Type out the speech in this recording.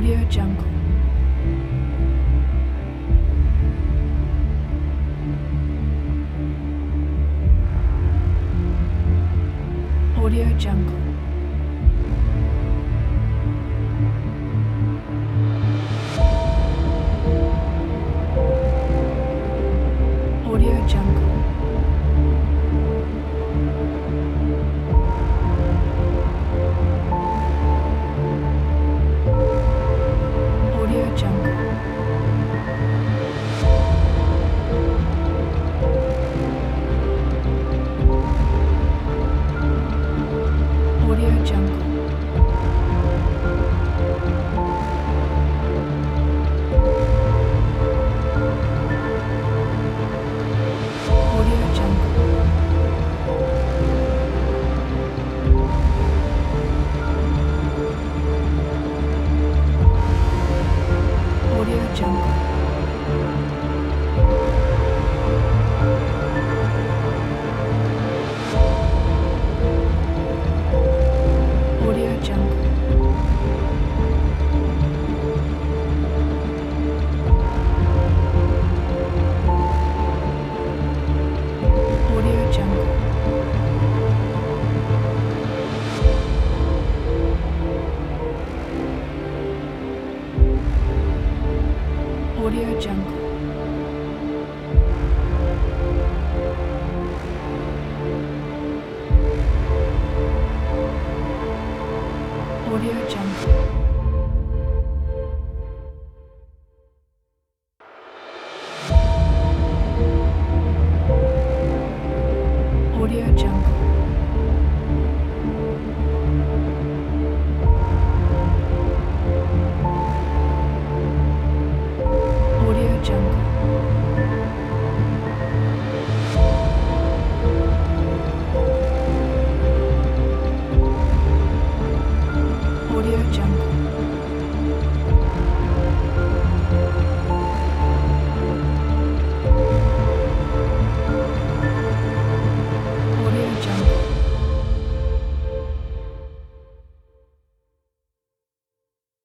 Audio Jungle. Audio Jungle. Audio Jungle. Audio Jungle. Audio Jungle. Audio Jungle. Audio Jungle. Audio Jungle. Audio Jungle. Audio Jungle. Audio Jungle. Audio Jungle. Audio Jungle. Audio Jungle.